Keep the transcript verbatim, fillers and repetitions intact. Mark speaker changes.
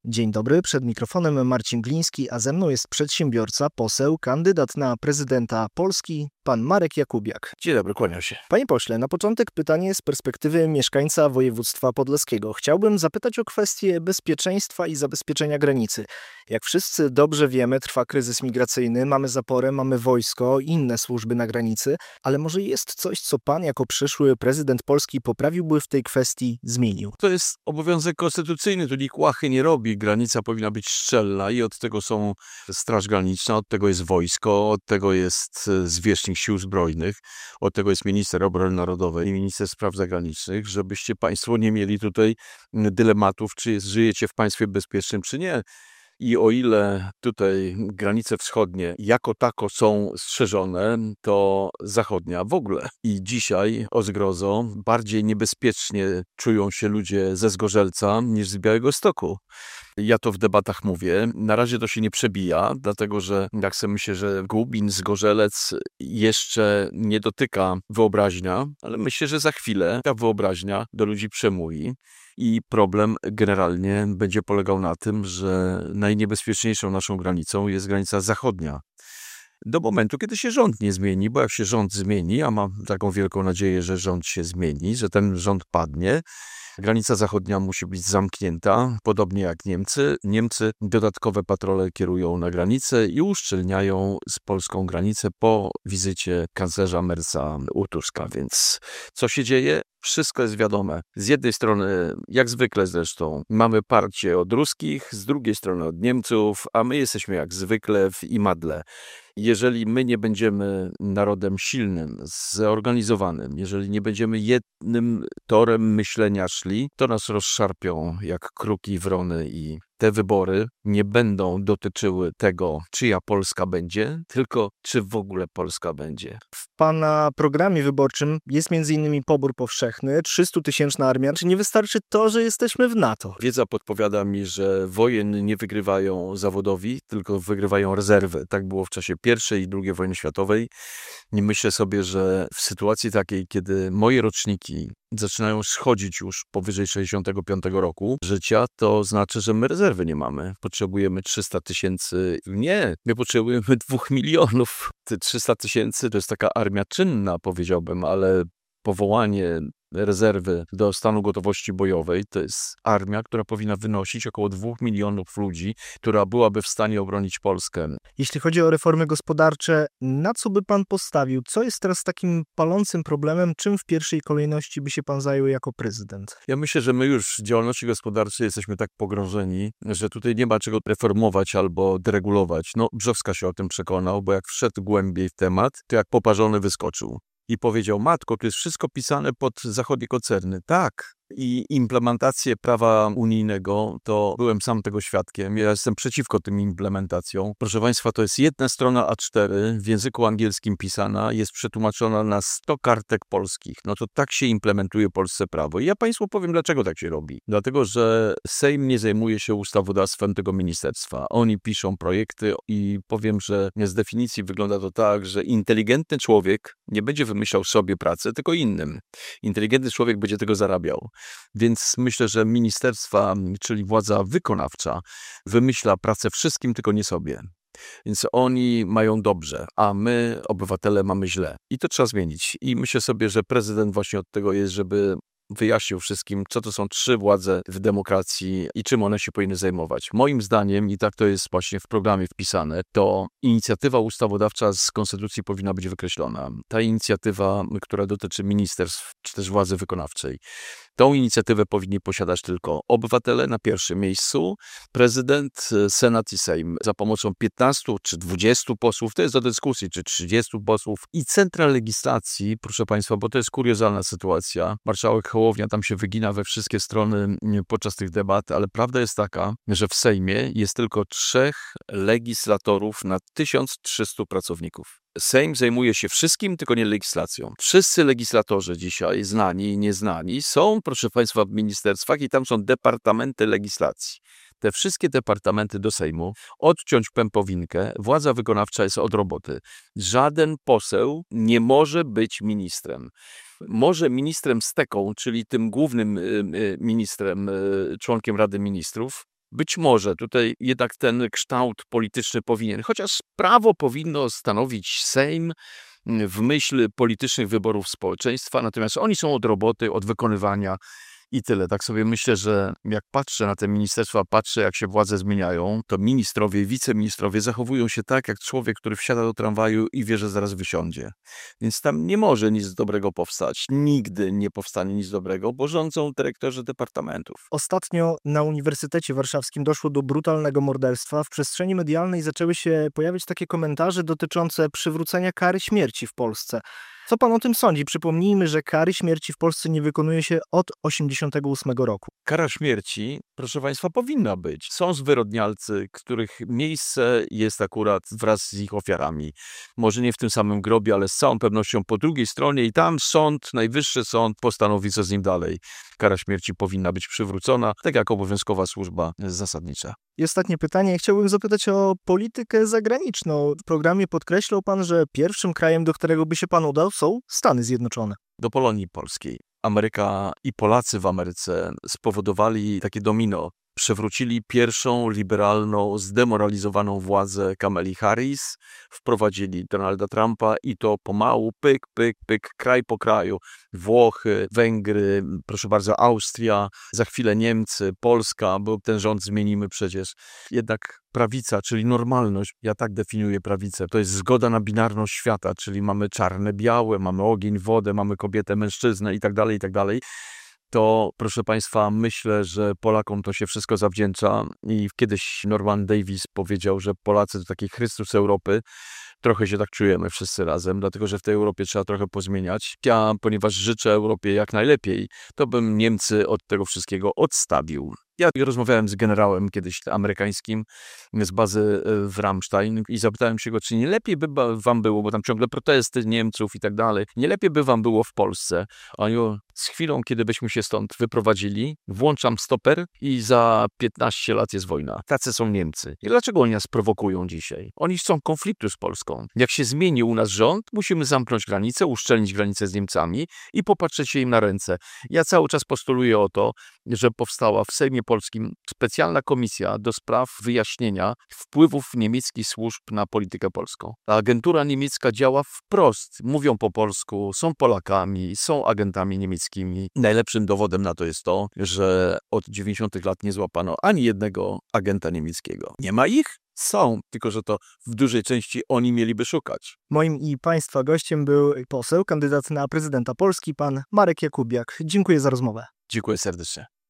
Speaker 1: Dzień dobry, przed mikrofonem Marcin Gliński, a ze mną jest przedsiębiorca, poseł, kandydat na prezydenta Polski, pan Marek Jakubiak.
Speaker 2: Dzień dobry, kłaniam się.
Speaker 1: Panie pośle, na początek pytanie z perspektywy mieszkańca województwa podlaskiego. Chciałbym zapytać o kwestię bezpieczeństwa i zabezpieczenia granicy. Jak wszyscy dobrze wiemy, trwa kryzys migracyjny, mamy zaporę, mamy wojsko i inne służby na granicy, ale może jest coś, co pan jako przyszły prezydent Polski poprawiłby w tej kwestii, zmienił?
Speaker 2: To jest obowiązek konstytucyjny, tu nikt łachy nie robi. Granica powinna być szczelna i od tego są Straż Graniczna, od tego jest wojsko, od tego jest zwierzchnik Sił Zbrojnych, od tego jest minister obrony narodowej i minister spraw zagranicznych, żebyście państwo nie mieli tutaj dylematów, czy jest, żyjecie w państwie bezpiecznym, czy nie. I o ile tutaj granice wschodnie jako tako są strzeżone, to zachodnia w ogóle. I dzisiaj, o zgrozo, bardziej niebezpiecznie czują się ludzie ze Zgorzelca niż z Białegostoku. Ja to w debatach mówię. Na razie to się nie przebija, dlatego że jak sobie myślę, że Gubin, Zgorzelec jeszcze nie dotyka wyobraźnia, ale myślę, że za chwilę ta wyobraźnia do ludzi przemówi. I problem generalnie będzie polegał na tym, że najniebezpieczniejszą naszą granicą jest granica zachodnia. Do momentu, kiedy się rząd nie zmieni, bo jak się rząd zmieni, a mam taką wielką nadzieję, że rząd się zmieni, że ten rząd padnie, granica zachodnia musi być zamknięta, podobnie jak Niemcy. Niemcy dodatkowe patrole kierują na granicę i uszczelniają z polską granicę po wizycie kanclerza Merza u Tuska. Więc co się dzieje? Wszystko jest wiadome. Z jednej strony, jak zwykle zresztą, mamy parcie od ruskich, z drugiej strony od Niemców, a my jesteśmy jak zwykle w imadle. Jeżeli my nie będziemy narodem silnym, zorganizowanym, jeżeli nie będziemy jednym torem myślenia szli, to nas rozszarpią jak kruki wrony i te wybory nie będą dotyczyły tego, czyja Polska będzie, tylko czy w ogóle Polska będzie.
Speaker 1: W pana programie wyborczym jest między innymi pobór powszechny, trzystutysięczna armia. Czy nie wystarczy to, że jesteśmy w NATO?
Speaker 2: Wiedza podpowiada mi, że wojen nie wygrywają zawodowi, tylko wygrywają rezerwy. Tak było w czasie pierwszej i drugiej wojny światowej. Nie myślę sobie, że w sytuacji takiej, kiedy moje roczniki zaczynają schodzić już powyżej sześćdziesiątego piątego roku życia, to znaczy, że my rezerwy nie mamy. Potrzebujemy trzysta tysięcy. Nie, my potrzebujemy dwóch milionów. Te trzysta tysięcy to jest taka armia czynna, powiedziałbym, ale powołanie rezerwy do stanu gotowości bojowej to jest armia, która powinna wynosić około dwóch milionów ludzi, która byłaby w stanie obronić Polskę.
Speaker 1: Jeśli chodzi o reformy gospodarcze, na co by pan postawił? Co jest teraz takim palącym problemem? Czym w pierwszej kolejności by się pan zajął jako prezydent?
Speaker 2: Ja myślę, że my już w działalności gospodarczej jesteśmy tak pogrążeni, że tutaj nie ma czego reformować albo deregulować. No, Brzowska się o tym przekonał, bo jak wszedł głębiej w temat, to jak poparzony wyskoczył. I powiedział, matko, to jest wszystko pisane pod zachodnie koncerny. Tak. I implementację prawa unijnego, to byłem sam tego świadkiem. Ja jestem przeciwko tym implementacjom. Proszę Państwa, to jest jedna strona A cztery w języku angielskim pisana, jest przetłumaczona na sto kartek polskich. No to tak się implementuje polskie prawo. I ja Państwu powiem, dlaczego tak się robi. Dlatego, że Sejm nie zajmuje się ustawodawstwem tego ministerstwa. Oni piszą projekty i powiem, że z definicji wygląda to tak, że inteligentny człowiek nie będzie wymyślał sobie pracy, tylko innym. Inteligentny człowiek będzie tego zarabiał. Więc myślę, że ministerstwa, czyli władza wykonawcza, wymyśla pracę wszystkim, tylko nie sobie. Więc oni mają dobrze, a my, obywatele, mamy źle. I to trzeba zmienić. I myślę sobie, że prezydent właśnie od tego jest, żeby wyjaśnił wszystkim, co to są trzy władze w demokracji i czym one się powinny zajmować. Moim zdaniem, i tak to jest właśnie w programie wpisane, to inicjatywa ustawodawcza z konstytucji powinna być wykreślona. Ta inicjatywa, która dotyczy ministerstw, czy też władzy wykonawczej. Tą inicjatywę powinni posiadać tylko obywatele na pierwszym miejscu, prezydent, senat i sejm. Za pomocą piętnastu czy dwudziestu posłów, to jest do dyskusji, czy trzydziestu posłów i centra legislacji, proszę Państwa, bo to jest kuriozalna sytuacja. Marszałek Hołownia tam się wygina we wszystkie strony podczas tych debat, ale prawda jest taka, że w Sejmie jest tylko trzech legislatorów na tysiąc trzystu pracowników. Sejm zajmuje się wszystkim, tylko nie legislacją. Wszyscy legislatorzy dzisiaj, znani i nieznani, są, proszę Państwa, w ministerstwach i tam są departamenty legislacji. Te wszystkie departamenty do Sejmu, odciąć pępowinkę, władza wykonawcza jest od roboty. Żaden poseł nie może być ministrem. Może ministrem steką, czyli tym głównym ministrem, członkiem Rady Ministrów, Być może tutaj jednak ten kształt polityczny powinien, chociaż prawo powinno stanowić Sejm w myśl politycznych wyborów społeczeństwa, natomiast oni są od roboty, od wykonywania i tyle. Tak sobie myślę, że jak patrzę na te ministerstwa, patrzę jak się władze zmieniają, to ministrowie i wiceministrowie zachowują się tak, jak człowiek, który wsiada do tramwaju i wie, że zaraz wysiądzie. Więc tam nie może nic dobrego powstać. Nigdy nie powstanie nic dobrego, bo rządzą dyrektorzy departamentów.
Speaker 1: Ostatnio na Uniwersytecie Warszawskim doszło do brutalnego morderstwa. W przestrzeni medialnej zaczęły się pojawiać takie komentarze dotyczące przywrócenia kary śmierci w Polsce. Co pan o tym sądzi? Przypomnijmy, że kary śmierci w Polsce nie wykonuje się od osiemdziesiątego ósmego roku.
Speaker 2: Kara śmierci, proszę Państwa, powinna być. Są zwyrodnialcy, których miejsce jest akurat wraz z ich ofiarami. Może nie w tym samym grobie, ale z całą pewnością po drugiej stronie i tam sąd, najwyższy sąd postanowi, co z nim dalej. Kara śmierci powinna być przywrócona, tak jak obowiązkowa służba zasadnicza.
Speaker 1: I ostatnie pytanie. Chciałbym zapytać o politykę zagraniczną. W programie podkreślał pan, że pierwszym krajem, do którego by się pan udał, są Stany Zjednoczone.
Speaker 2: Do Polonii polskiej. Ameryka i Polacy w Ameryce spowodowali takie domino. Przewrócili pierwszą liberalną, zdemoralizowaną władzę Kamali Harris, wprowadzili Donalda Trumpa i to pomału, pyk, pyk, pyk, kraj po kraju. Włochy, Węgry, proszę bardzo, Austria, za chwilę Niemcy, Polska, bo ten rząd zmienimy przecież. Jednak prawica, czyli normalność, ja tak definiuję prawicę, to jest zgoda na binarność świata, czyli mamy czarne, białe, mamy ogień, wodę, mamy kobietę, mężczyznę i tak dalej, i tak dalej. To, proszę Państwa, myślę, że Polakom to się wszystko zawdzięcza i kiedyś Norman Davis powiedział, że Polacy to taki Chrystus Europy. Trochę się tak czujemy wszyscy razem, dlatego że w tej Europie trzeba trochę pozmieniać. Ja, ponieważ życzę Europie jak najlepiej, to bym Niemcy od tego wszystkiego odstawił. Ja rozmawiałem z generałem kiedyś amerykańskim z bazy w Ramstein i zapytałem się go, czy nie lepiej by wam było, bo tam ciągle protesty Niemców i tak dalej, nie lepiej by wam było w Polsce. A on z chwilą, kiedy byśmy się stąd wyprowadzili, włączam stoper i za piętnaście lat jest wojna. Tacy są Niemcy. I dlaczego oni nas prowokują dzisiaj? Oni chcą konfliktu z Polską. Jak się zmieni u nas rząd, musimy zamknąć granicę, uszczelnić granicę z Niemcami i popatrzeć się im na ręce. Ja cały czas postuluję o to, że powstała w Sejmie Polskim specjalna komisja do spraw wyjaśnienia wpływów niemieckich służb na politykę polską. Ta agentura niemiecka działa wprost. Mówią po polsku, są Polakami, są agentami niemieckimi. Najlepszym dowodem na to jest to, że od dziewięćdziesiątych lat nie złapano ani jednego agenta niemieckiego. Nie ma ich? Są, tylko że to w dużej części oni mieliby szukać.
Speaker 1: Moim i Państwa gościem był poseł, kandydat na prezydenta Polski, pan Marek Jakubiak. Dziękuję za rozmowę.
Speaker 2: Dziękuję serdecznie.